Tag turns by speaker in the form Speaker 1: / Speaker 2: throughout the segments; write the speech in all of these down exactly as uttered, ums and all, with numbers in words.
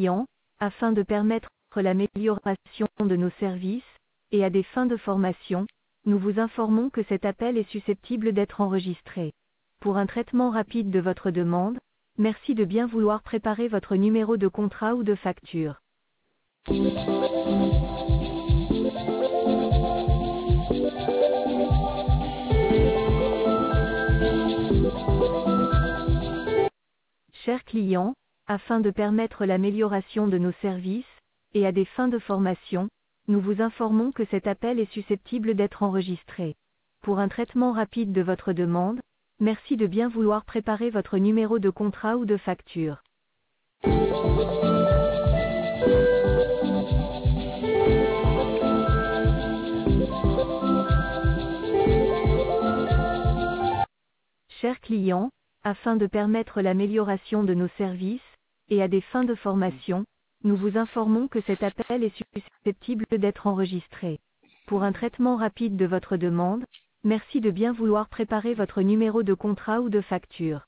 Speaker 1: clients, afin de permettre l'amélioration de nos services, et à des fins de formation, nous vous informons que cet appel est susceptible d'être enregistré. Pour un traitement rapide de votre demande, merci de bien vouloir préparer votre numéro de contrat ou de facture. Chers clients, afin de permettre l'amélioration de nos services, et à des fins de formation, nous vous informons que cet appel est susceptible d'être enregistré. Pour un traitement rapide de votre demande, merci de bien vouloir préparer votre numéro de contrat ou de facture. Chers clients, afin de permettre l'amélioration de nos services, et à des fins de formation, nous vous informons que cet appel est susceptible d'être enregistré. Pour un traitement rapide de votre demande, merci de bien vouloir préparer votre numéro de contrat ou de facture.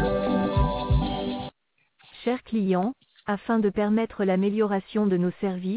Speaker 1: Chers clients, afin de permettre l'amélioration de nos services,